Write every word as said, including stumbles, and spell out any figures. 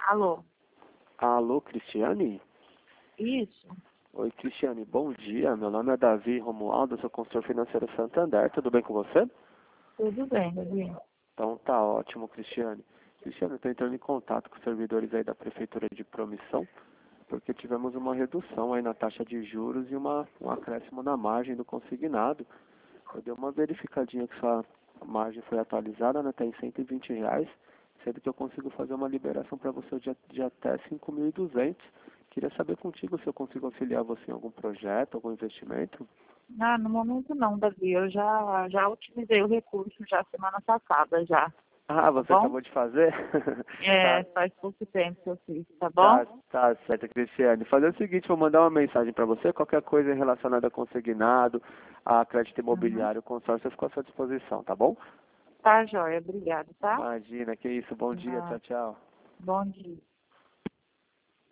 Alô? Alô, Cristiane? Isso. Oi, Cristiane, bom dia. Meu nome é Davi Romualdo, sou consultor financeiro Santander. Tudo bem com você? Tudo bem, Davi. Então tá ótimo, Cristiane. Cristiane, eu estou entrando em contato com os servidores aí da Prefeitura de Promissão, porque tivemos uma redução aí na taxa de juros e uma, um acréscimo na margem do consignado. Eu dei uma verificadinha que sua margem foi atualizada, né? Está em cento e vinte reais, sendo que eu consigo fazer uma liberação para você de, de até cinco mil e duzentos. Queria saber contigo se eu consigo auxiliar você em algum projeto, algum investimento. Ah, no momento não, Davi. Eu já, já utilizei o recurso já semana passada já. Ah, Tá você bom? acabou de fazer? É, Tá, faz pouco tempo que eu fiz, tá tá, bom? tá certo, Cristiane. Fazer o seguinte, vou mandar uma mensagem para você, qualquer coisa relacionada a consignado, a crédito Uhum. imobiliário, consórcio, eu fico à sua disposição, tá bom? Tá, joia. Obrigado, tá? Imagina, que isso, bom dia, Ah, tchau, tchau. bom dia.